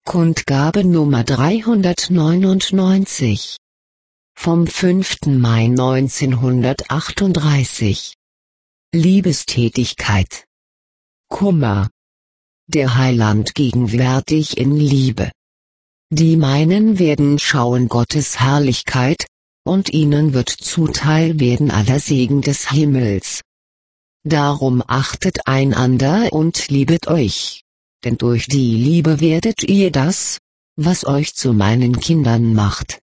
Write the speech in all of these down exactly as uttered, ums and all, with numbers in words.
Kundgabe Nummer dreihundertneunundneunzig. Vom fünften Mai neunzehnhundertachtunddreißig. Liebestätigkeit. Kummer. Der Heiland gegenwärtig in Liebe. Die meinen werden schauen Gottes Herrlichkeit, und ihnen wird zuteil werden aller Segen des Himmels. Darum achtet einander und liebet euch, denn durch die Liebe werdet ihr das, was euch zu meinen Kindern macht.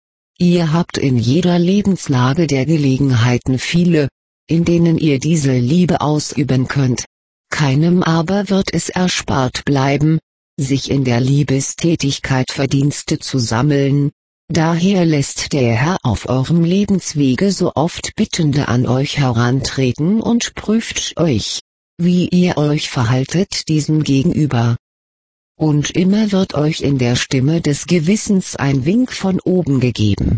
Ihr habt in jeder Lebenslage der Gelegenheiten viele, in denen ihr diese Liebe ausüben könnt, keinem aber wird es erspart bleiben, sich in der Liebestätigkeit Verdienste zu sammeln. Daher lässt der Herr auf eurem Lebenswege so oft Bittende an euch herantreten und prüft euch, wie ihr euch verhaltet diesem gegenüber. Und immer wird euch in der Stimme des Gewissens ein Wink von oben gegeben.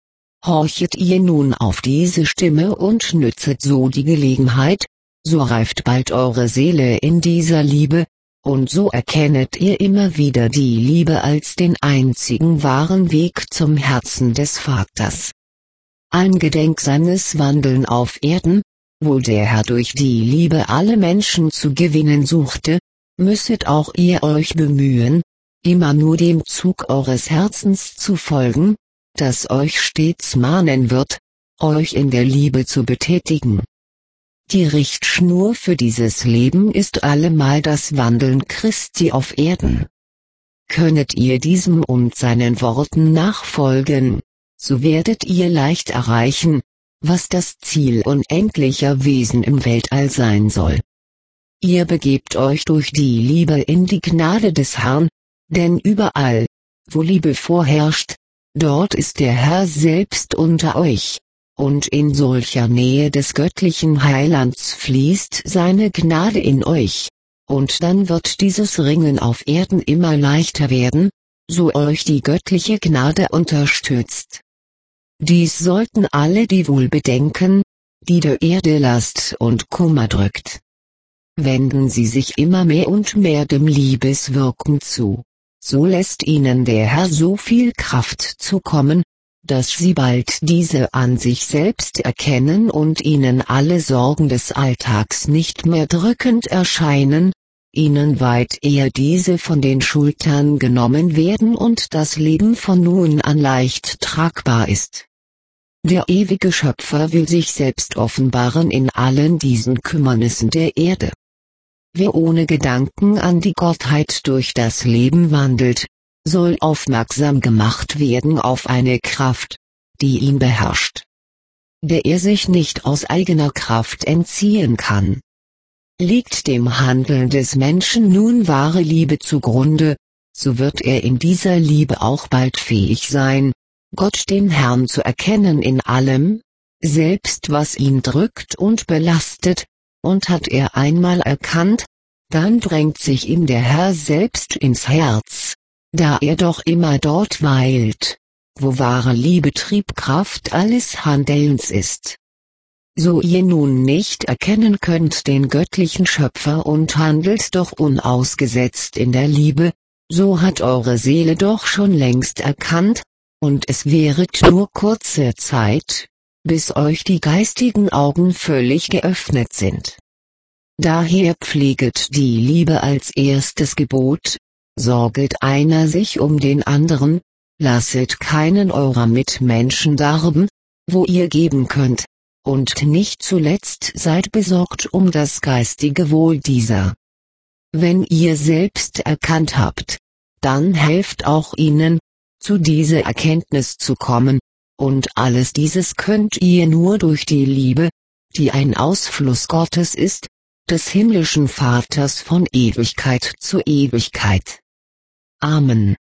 Horchet ihr nun auf diese Stimme und nützet so die Gelegenheit, so reift bald eure Seele in dieser Liebe, und so erkennet ihr immer wieder die Liebe als den einzigen wahren Weg zum Herzen des Vaters. Eingedenk seines Wandeln auf Erden, wo der Herr durch die Liebe alle Menschen zu gewinnen suchte, müsset auch ihr euch bemühen, immer nur dem Zug eures Herzens zu folgen, das euch stets mahnen wird, euch in der Liebe zu betätigen. Die Richtschnur für dieses Leben ist allemal das Wandeln Christi auf Erden. Könnet ihr diesem und seinen Worten nachfolgen, so werdet ihr leicht erreichen, was das Ziel unendlicher Wesen im Weltall sein soll. Ihr begebt euch durch die Liebe in die Gnade des Herrn, denn überall, wo Liebe vorherrscht, dort ist der Herr selbst unter euch, und in solcher Nähe des göttlichen Heilands fließt seine Gnade in euch, und dann wird dieses Ringen auf Erden immer leichter werden, so euch die göttliche Gnade unterstützt. Dies sollten alle die wohl bedenken, die der Erde Last und Kummer drückt. Wenden sie sich immer mehr und mehr dem Liebeswirken zu, so lässt ihnen der Herr so viel Kraft zukommen, dass sie bald diese an sich selbst erkennen und ihnen alle Sorgen des Alltags nicht mehr drückend erscheinen, ihnen weit eher diese von den Schultern genommen werden und das Leben von nun an leicht tragbar ist. Der ewige Schöpfer will sich selbst offenbaren in allen diesen Kümmernissen der Erde. Wer ohne Gedanken an die Gottheit durch das Leben wandelt, soll aufmerksam gemacht werden auf eine Kraft, die ihn beherrscht, der er sich nicht aus eigener Kraft entziehen kann. Liegt dem Handeln des Menschen nun wahre Liebe zugrunde, so wird er in dieser Liebe auch bald fähig sein, Gott den Herrn zu erkennen in allem, selbst was ihn drückt und belastet, und hat er einmal erkannt, dann drängt sich ihm der Herr selbst ins Herz, da er doch immer dort weilt, wo wahre Liebe Triebkraft alles Handelns ist. So ihr nun nicht erkennen könnt den göttlichen Schöpfer und handelt doch unausgesetzt in der Liebe, so hat eure Seele doch schon längst erkannt, und es währet nur kurze Zeit, bis euch die geistigen Augen völlig geöffnet sind. Daher pfleget die Liebe als erstes Gebot, sorget einer sich um den anderen, lasset keinen eurer Mitmenschen darben, wo ihr geben könnt, und nicht zuletzt seid besorgt um das geistige Wohl dieser. Wenn ihr selbst erkannt habt, dann helft auch ihnen, zu dieser Erkenntnis zu kommen, und alles dieses könnt ihr nur durch die Liebe, die ein Ausfluss Gottes ist, des himmlischen Vaters von Ewigkeit zu Ewigkeit. Amen.